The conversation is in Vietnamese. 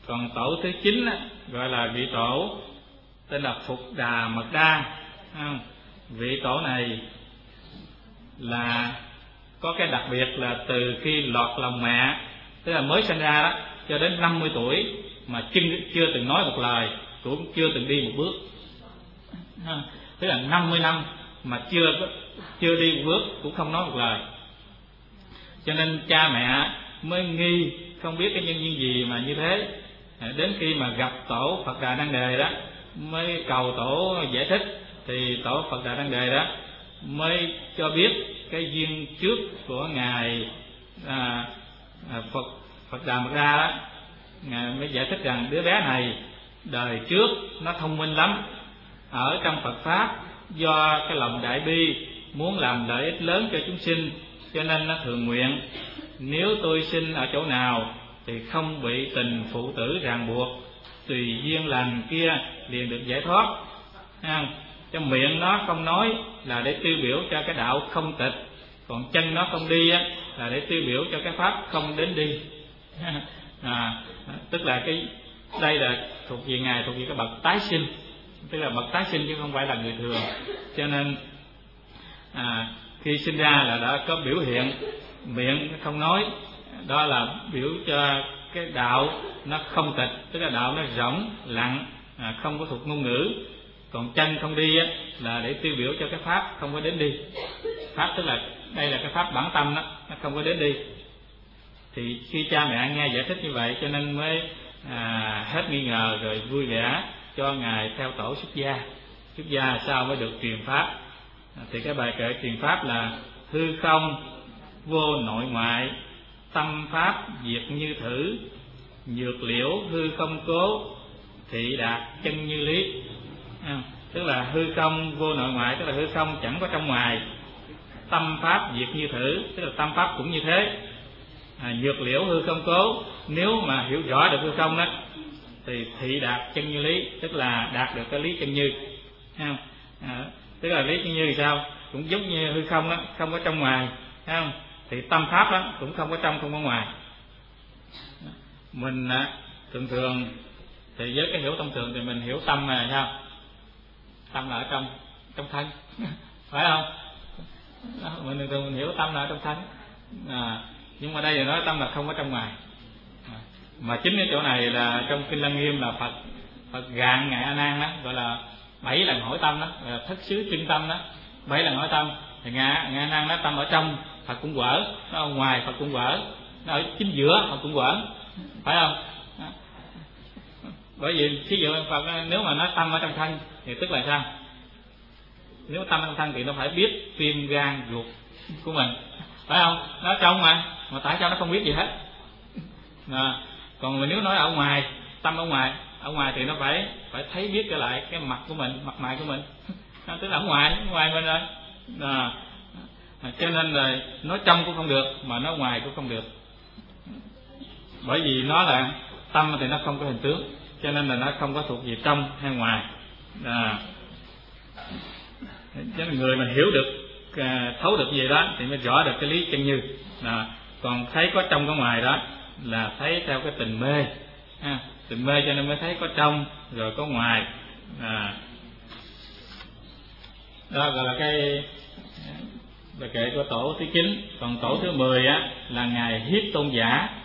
Còn tổ thứ 9 á, gọi là vị tổ tên là Phục Đà Mật Đa. Vị tổ này là có cái đặc biệt là từ khi lọt lòng mẹ, tức là mới sinh ra đó, cho đến 50 tuổi mà chưa từng nói một lời, cũng chưa từng đi một bước. Tức là 50 năm mà chưa đi một bước, cũng không nói một lời. Cho nên cha mẹ mới nghi không biết cái nhân duyên gì mà như thế. Đến khi mà gặp tổ Phật Đà Năng Đề đó, mới cầu tổ giải thích, thì tổ Phật Đà Năng Đề đó mới cho biết cái duyên trước của ngài Phật Đà Mật Đa đó. Ngài mới giải thích rằng đứa bé này đời trước nó thông minh lắm, ở trong Phật pháp do cái lòng đại bi muốn làm lợi ích lớn cho chúng sinh, cho nên nó thường nguyện nếu tôi sinh ở chỗ nào thì không bị tình phụ tử ràng buộc, tùy duyên lành kia liền được giải thoát. Trong miệng nó không nói là để tiêu biểu cho cái đạo không tịch, còn chân nó không đi á là để tiêu biểu cho cái pháp không đến đi. Tức là cái đây là thuộc về ngài, thuộc về cái bậc tái sinh, tức là bậc tái sinh chứ không phải là người thường. Cho nên khi sinh ra là đã có biểu hiện, miệng không nói, đó là biểu cho cái đạo nó không tịch, tức là đạo nó rỗng lặng, không có thuộc ngôn ngữ. Còn chân không đi á là để tiêu biểu cho cái pháp không có đến đi. Pháp tức là đây là cái pháp bản tâm đó, nó không có đến đi. Thì khi cha mẹ nghe giải thích như vậy cho nên mới hết nghi ngờ, rồi vui vẻ cho ngài theo tổ xuất gia. Xuất gia sao mới được truyền pháp? Thì cái bài kệ truyền pháp là: hư không vô nội ngoại, tâm pháp diệt như thử, nhược liễu hư không cố, thị đạt chân như lý. Tức là hư không vô nội ngoại, tức là hư không chẳng có trong ngoài. Tâm pháp diệt như thử, tức là tâm pháp cũng như thế. Nhược liễu hư không cố, nếu mà hiểu rõ được hư không đó thì thị đạt chân như lý, tức là đạt được cái lý chân như. Tức là lý chân như thì sao? Cũng giống như hư không đó, không có trong ngoài, thấy không? Thì tâm pháp đó cũng không có trong, không có ngoài. Mình thường thì với cái hiểu thông thường thì mình hiểu tâm là sao? Tâm là ở trong thân, phải không? Mình thường mình hiểu tâm là ở trong thân. Nhưng mà đây thì nói tâm là không có trong ngoài. Mà chính cái chỗ này là trong Kinh Lăng Nghiêm là Phật gạn ngài A Nan đó, gọi là 7 lần hỏi tâm đó, gọi là thất xứ chuyên tâm đó. 7 lần hỏi tâm thì ngài A Nan nói tâm ở trong Phật cũng quở, nó ở ngoài Phật cũng quở, nó ở chính giữa Phật cũng quở, phải không? Bởi vì thí dụ Phật nếu mà nói tâm ở trong thân thì tức là sao? Nếu tâm ở trong thân thì nó phải biết tim gan ruột của mình, phải không? Nó ở trong mà tại sao nó không biết gì hết? Còn nếu nói ở ngoài, tâm ở ngoài thì nó phải thấy biết trở lại cái mặt của mình, mặt mày của mình. Tức là ở ngoài mình rồi. Cho nên là nói trong cũng không được, mà nói ngoài cũng không được. Bởi vì nó là tâm thì nó không có hình tướng, cho nên là nó không có thuộc về trong hay ngoài. Cho nên người mà hiểu được, thấu được gì đó thì mới rõ được cái lý chân như. Còn thấy có trong có ngoài đó là thấy theo cái tình mê, tình mê cho nên mới thấy có trong rồi có ngoài. Đó gọi là cái bài kệ của tổ thứ 9. Còn tổ thứ 10 á là ngài Hiếp Tôn Giả.